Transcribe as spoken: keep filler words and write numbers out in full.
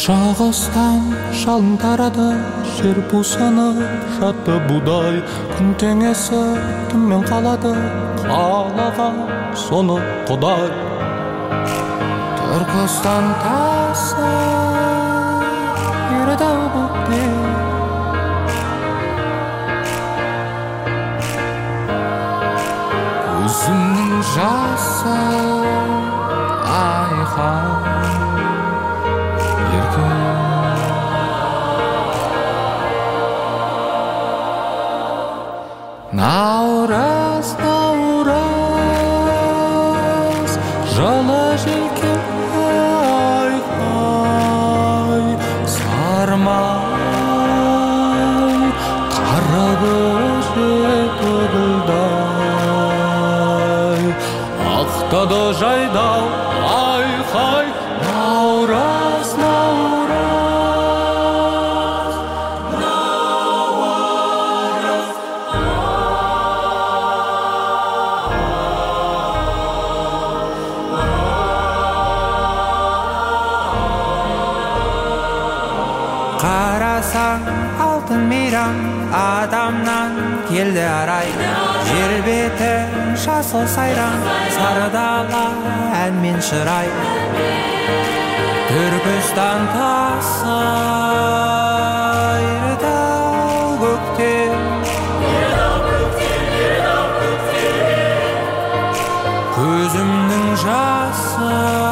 Шағыстан жалын тарады, жер бусанып жатты будай. Күн теңесі түнмен қалады, қалаған соны Құдай. Түркістан тасы ердау көкте, көзімнің жасы айқай Наурыз, наурыз, жылы желкен айқай, сармай, қара көже төгілдай, ақтады жайдау айқай, наурыз, наурыз. Қарасаң алтын мейрам адамнан келді арай, жер беті жасыл сайран, сары дала әнмен шырай. Түркістан тасы ердау көкте, көзімнің жасы